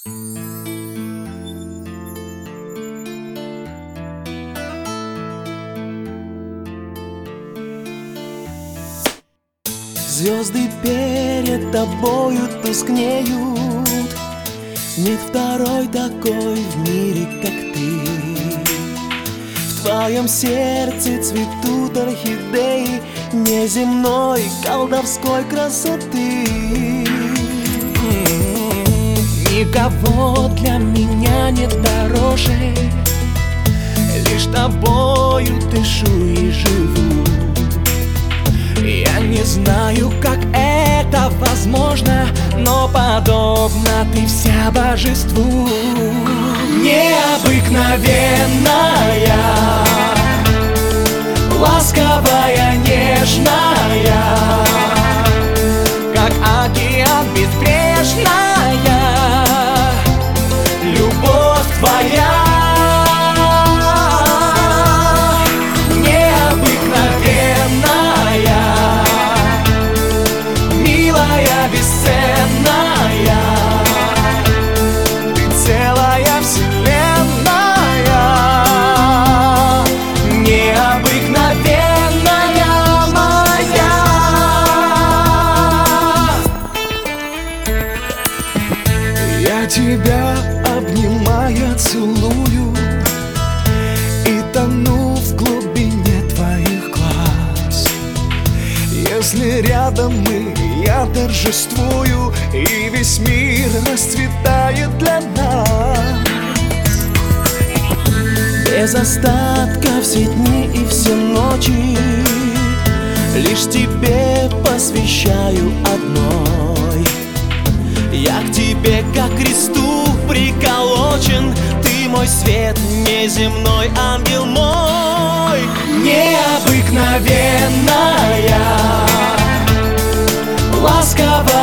Звезды перед тобою тускнеют, нет второй такой в мире, как ты. В твоем сердце цветут орхидеи неземной колдовской красоты. Никого для меня нет дороже, лишь тобою дышу и живу. Я не знаю, как это возможно, но подобна ты вся божеству. Необыкновенная, ласковая, нежная, как океан безбрежная, любовь твоя. Бесценная, ты целая вселенная, необыкновенная моя. Я тебя обнимая целую и тону в глубине твоих глаз. Если рядом мы, я торжествую, и весь мир расцветает для нас. Без остатка все дни и все ночи лишь тебе посвящаю одной. Я к тебе, как к кресту приколочен, ты мой свет, неземной ангел мой. Необыкновенная, ласковая,